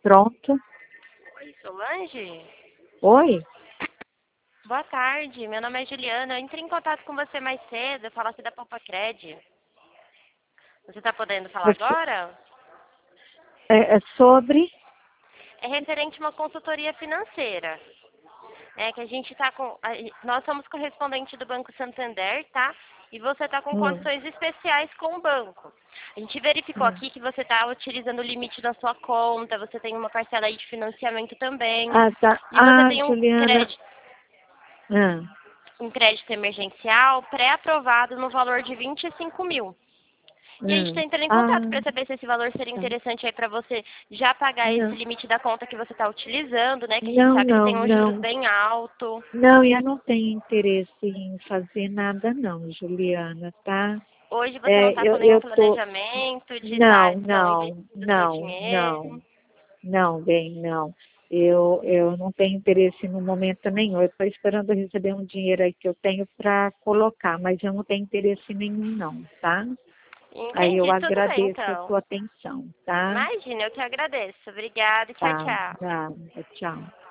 Pronto. Oi, Solange? Oi? Boa tarde, meu nome é Juliana. Eu entrei em contato com você mais cedo, falasse da Poupa-Cred. Você está podendo falar agora? É sobre? É referente a uma consultoria financeira. É que a gente está com. Nós somos correspondente do Banco Santander, tá? E você está com Hum, condições especiais com o banco. A gente verificou hum. aqui que você está utilizando o limite da sua conta, você tem uma parcela aí de financiamento também. Ah, tá. E você tem Juliana. Ah, um crédito emergencial pré-aprovado no valor de 25 mil. E a gente está entrando em contato para saber se esse valor seria tá. interessante aí para você já pagar esse Não, limite da conta que você está utilizando, né? Que a gente não, sabe que não, tem um juros não. bem alto. Não, eu não tenho interesse em fazer nada não, Juliana, tá? Hoje você não É, está com nenhum eu tô. planejamento de estar Não, então não, investindo seu não, não, dinheiro. não, bem, não. Eu não tenho interesse no momento nenhum. Eu estou esperando receber um dinheiro aí que eu tenho para colocar, mas eu não tenho interesse nenhum, não, tá? Aí eu Entendi, tudo bem agradeço a então. sua atenção, tá? Imagina, eu que agradeço. Obrigada e tchau, Tá, tchau. tá, tchau.